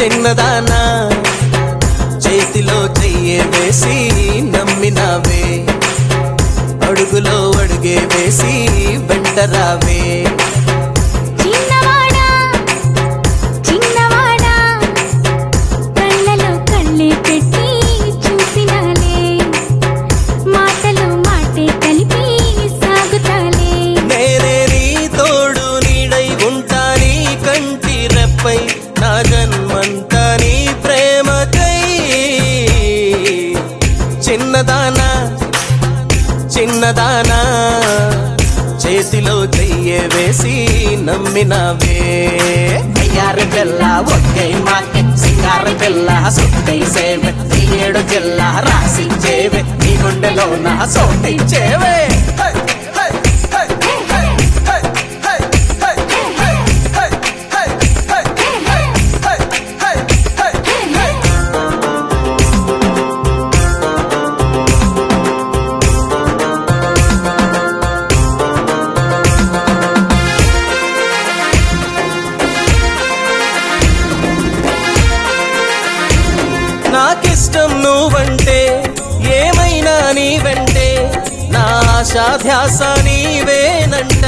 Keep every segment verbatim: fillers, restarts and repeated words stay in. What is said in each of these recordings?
చిన్నదానా చేతిలో చెయ్యే వేసి నమ్మినావే అడుగులో అడుగే వేసి వెంట రావే చిన్నవాడా చిన్నవాడా కళ్ళలో కళ్ళే పెట్టి చూసినాలే మాటలో మాటే కలిపి సాగుతాలే నేనే నీ తోడు నీడై ఉంటా నీ కంటి రెప్పై నా జన్మంతా నీ ప్రేమకై చిన్నదానా చిన్నదానా చేతిలో చెయ్యే వేసి నమ్మినావే అయ్యారు పిల్ల ఒక్కై మాకే సింగారు పిల్ల సొట్టై సేవే నీ ఏడు జిల్ల రాసిచ్చేవే నీ గుండెలో నా సోటిచ్చేవే నాకిష్టం నువ్వంటే ఏమైనా నీ వెంటే నా ఆశాధ్యాస నీవేనంట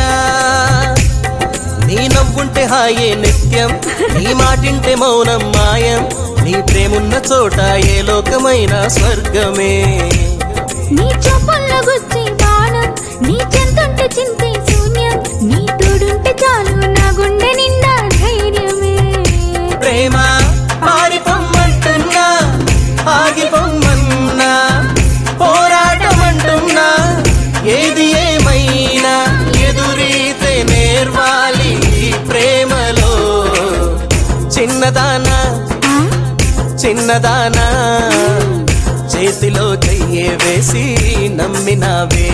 నీ నవ్వుంటే హాయే నిత్యం నీ మాటింటే మౌనం మాయం నీ ప్రేమున్న చోట ఏ లోకమైన స్వర్గమే నీ చూపుల్లో గుచ్చి బాణం నీ చెంతుంటే చింతే శూన్యం నీ తోడుంటే చాలు నా గుండె నిండా ధైర్యమే ప్రేమ పారిపోమ్మంటున్నా ఆగిపోమ్మన్నా పోరాటం అంటున్నా ఏది ఏమైనా ఎదురీతే నేర్వాలి ఈ ప్రేమలో చిన్నదానా ఆ? చిన్నదానా చేతిలో చెయ్యే వేసి నమ్మినావే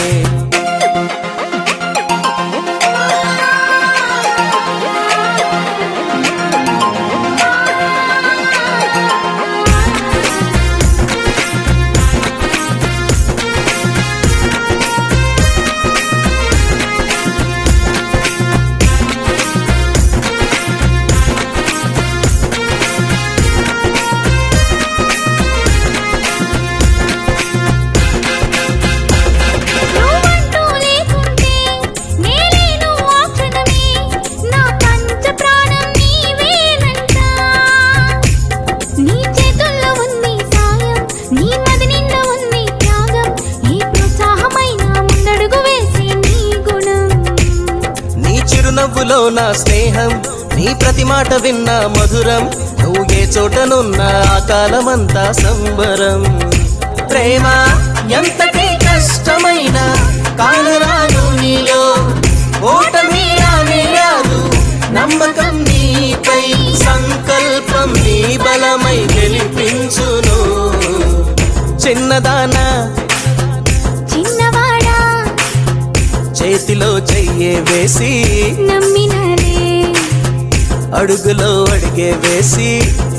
నువ్వంటూ లేకుంటే నేలేను ఆ క్షణమే నా పంచ ప్రాణం నీవేనంట నీ చేతుల్లో ఉంది సాయం నీ మది నిండా ఉంది త్యాగం ఈ ప్రోత్సాహమైన ముందడుగు వేసే నీ గుణం నీ చిరునవ్వులో నా స్నేహం నీ ప్రతి మాట విన్న మధురం నువ్వు ఏ చోటనున్నా ఆ కాలమంతా సంబరం ప్రేమ ఎంతటి కష్టమైన కానరాను నీలో ఓటమి రానే రాదు నమ్మకం నీపై సంకల్పం నీ బలమై గెలిపించును చిన్నదానా చిన్నవాడా చేతిలో చెయ్యే వేసి నమ్మినలే అడుగులో అడిగే వేసి